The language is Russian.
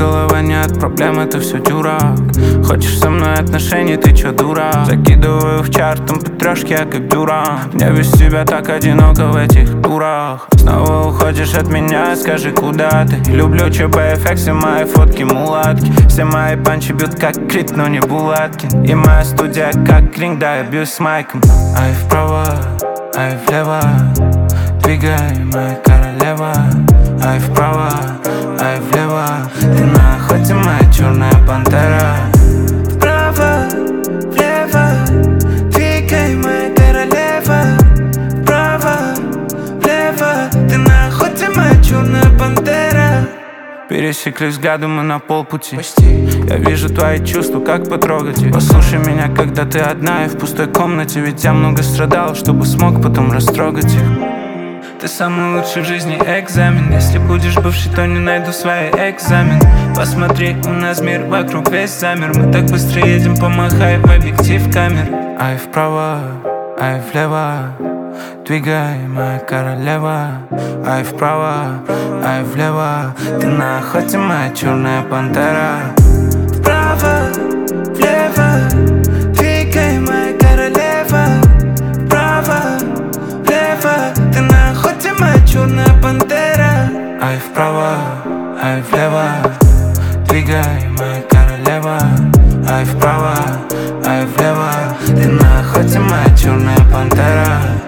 голова не от проблем, это все дурак. Хочешь со мной отношений, ты чё, дурак? Закидываю в чарт, там петрёшки, я как дурак. Мне без тебя так одиноко в этих турах. Снова уходишь от меня, скажи, куда ты? Люблю ЧП-эффект, все мои фотки мулатки. Все мои панчи бьют как Крит, но не Булаткин. И моя студия как ринг, да, я бьюсь с майком. Ай вправо, ай влево, двигай, моя королева. Ай вправо, ай влево, ты на охоте, моя черная пантера. Вправо, влево, двигай, моя королева. Вправо, влево, ты на охоте, моя черная пантера. Пересеклись взглядом мы на полпути. Я вижу твои чувства, как потрогать их. Послушай меня, когда ты одна и в пустой комнате. Ведь я много страдал, чтобы смог потом растрогать их. Ты самый лучший в жизни экзамен. Если будешь бывший, то не найду свои экзамен. Посмотри, у нас мир вокруг весь замер. Мы так быстро едем, помахай в объектив камер. Ай вправо, ай влево, двигай, моя королева. Ай вправо, ай влево, ты на охоте, моя черная пантера. Вправо, влево, двигай, моя королева. Вправо, влево, ты на охоте, моя черная пантера. Ай вправо, ай влево, двигай, моя королева. Ай вправо, ай влево, ты на охоте, моя черная пантера.